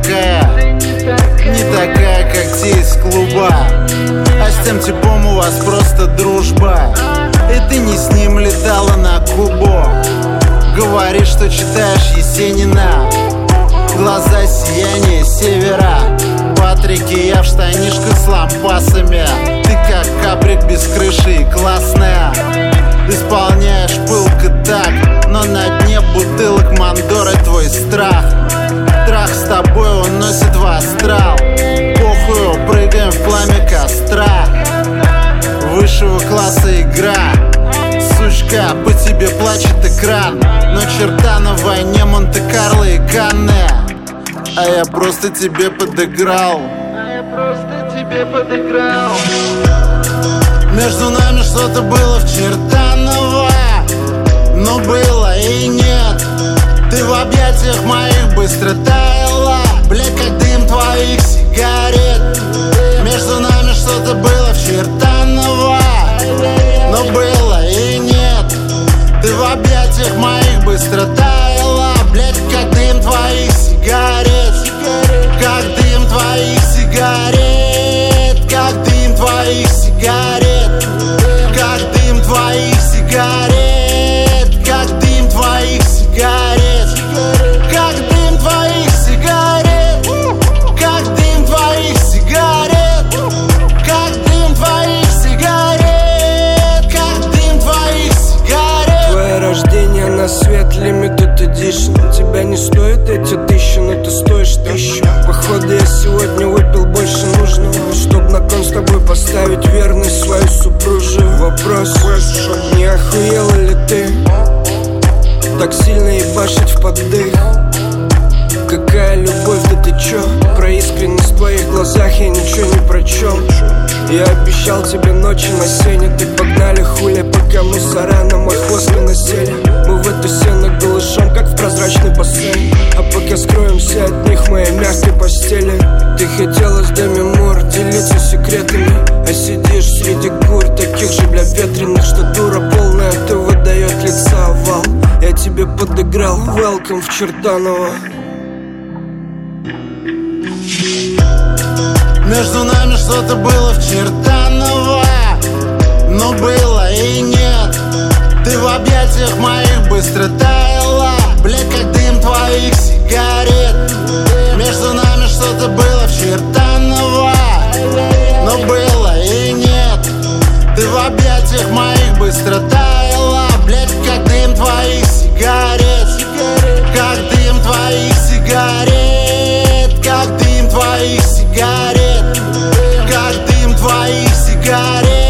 такая, не такая, как те из клуба. А с тем типом у вас просто дружба. И ты не с ним летала на Кубу. Говоришь, что читаешь Есенина. Глаза сияние севера. Патрики, я в штанишках с лампасами. Ты как каприк без крыши и классная. Исполняешь пылко так, но на дне бутылок Мандоры твой страх. Трах с тобой уносит в астрал. Похую, прыгаем в пламя костра. Высшего класса игра. Сучка, по тебе плачет экран. Но черта на войне Монте-Карло и Канне. А я просто тебе подыграл. Между нами что-то было в Чертаново, но было и нет. Ты в объятиях моих быстро таяла, блядь, как дым твоих сигарет. Между нами что-то было в Чертаново, но было и нет. Ты в объятиях моих быстро таяла, блядь, как дым твоих сигарет. Как дым твоих сигарет. Как дым твоих сигарет. Как дым твоих сигарет. Как дым твоих сигарет. Как дым твоих сигарет. Как дым твоих сигарет. Как дым твоих сигарет. Как дым твоих сигарет. Твое рождение на свет, limited edition. Тебя не стоит эти 1000, но ты стоишь 1000. Походу я сегодня выпил больше нужного, чтоб на кон с тобой поставить верность свою супружию. Вопрос, не охуела ли ты так сильно ебашить в поддых? Какая любовь, да ты чё? Про искренность в твоих глазах я ничего не прочёл. Я обещал тебе ночи на сене. Ты погнали хули, пока мусора на мой хвост не насели. Мы в эту сено голышом, как в прозрачный бассейн. А пока скроемся от них в моей мягкой постели. Ты хотела с Деми Мур делиться секретами, а сидишь среди кур, таких же, бля, ветреных, что дура полная, ты выдаёт лица овал. Я тебе подыграл, welcome в Чертаново. Между нами что-то было в Чертаново, но было и нет. Ты в объятиях моих быстро таяла, блядь, как дым твоих сигарет. Между нами что-то было в Чертаново, но было и нет. Ты в объятиях моих быстро таяла, блядь, как дым твоих сигарет. Как дым твоих сигарет. Как дым твоих сигарет. Как дым твоих сигарет.